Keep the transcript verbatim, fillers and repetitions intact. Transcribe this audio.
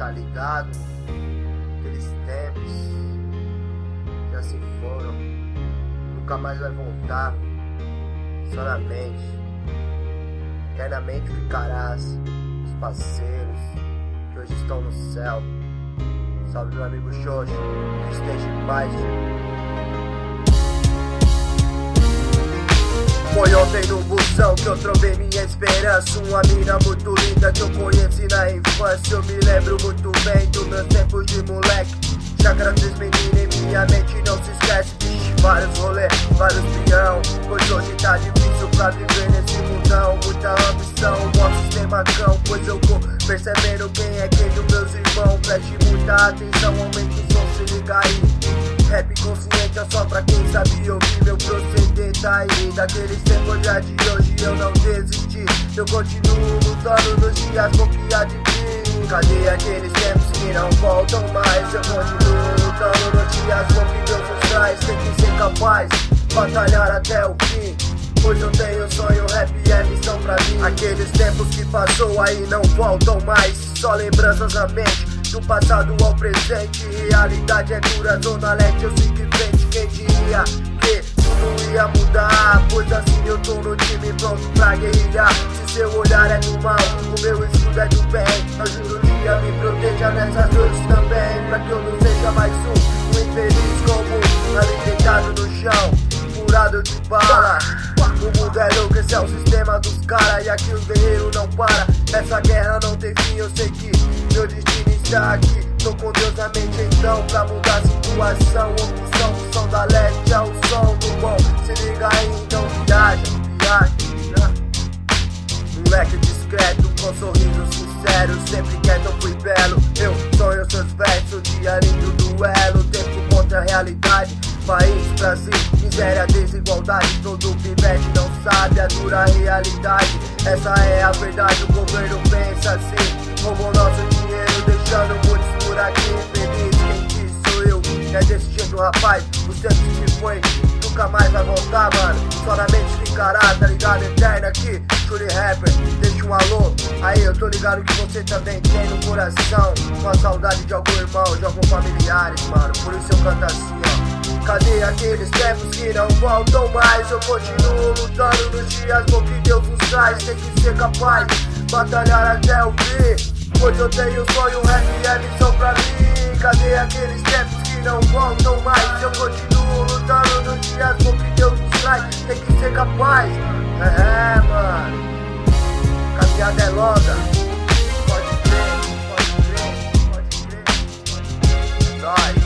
tá ligado? Aqueles tempos já se foram, nunca mais vai voltar, só na mente. Eternamente ficarás, os parceiros que hoje estão no céu. Salve meu amigo Xoxo, que esteja em paz. Foi ontem no busão que eu trovei minha esperança. Uma mina muito linda que eu conheci na infância. Eu me lembro muito bem dos meus tempos de moleque. Chácara três menina em minha mente não se esquece. Vixe, vários rolês, vários pinhão. Pois hoje tá difícil pra viver nesse mundão. Muita ambição, mó sistema cão. Pois eu vou percebendo quem é quem dos meus irmãos. Preste muita atenção, aumenta o som, se liga aí. Rap consciente é só pra quem sabe ouvir. Meu proceder tá aí. Daqueles tempos já de hoje eu não desisti. Eu continuo lutando nos dias bom que há de vir. Cadê aqueles tempos que não voltam mais? Eu continuo lutando nos dias bom que Deus nos traz. Tem que ser capaz, batalhar até o fim. Hoje eu tenho sonho, rap é missão pra mim. Aqueles tempos que passou aí não voltam mais. Só lembranças na mente, do passado ao presente. Realidade é dura, zona leste, eu sigo em frente. Quem diria que tudo ia mudar? Pois assim eu tô no time pronto pra guerrilhar. Se seu olhar é do mal, o meu escudo é do bem. Ajuda o dia, me proteja nessas dores também. Pra que eu não seja mais um, um infeliz comum, ali deitado no chão, furado de bala. O mundo é louco, esse é o sistema dos caras. E aqui os guerreiros não param. Essa guerra não tem fim, eu sei que meu destino está aqui. Tô com Deus na mente então, pra mudar a situação. Opção, o som da leste é o som do bom. Se liga aí, então viaja, viaja. Moleque discreto, com sorriso sincero. Sempre quieto eu fui belo. Eu sonho seus versos, dia lindo duelo. Tempo contra a realidade. País, Brasil, miséria, desigualdade. Todo pivete não sabe a dura realidade. Essa é a verdade, o governo pensa assim. Roubou nosso dinheiro, deixando muitos por aqui infeliz. Quem disse sou eu, é desse jeito rapaz. O tempo que foi, nunca mais vai voltar, mano. Só na mente ficará, tá ligado? Eterno aqui, Shuri Rapper, deixa um alô. Aí eu tô ligado que você também tem no coração uma saudade de algum irmão, de alguns familiares, mano. Por isso eu canto assim, ó. Cadê aqueles tempos que não voltam mais? Eu continuo lutando nos dias bom que Deus nos traz. Tem que ser capaz, batalhar até o fim. Pois eu tenho sonho, rap é missão pra mim. Cadê aqueles tempos que não voltam mais? Eu continuo lutando nos dias bom que Deus nos traz. Tem que ser capaz, é, mano. Caminhada é longa. Pode crer, pode crer, pode crer, pode crer. Nós.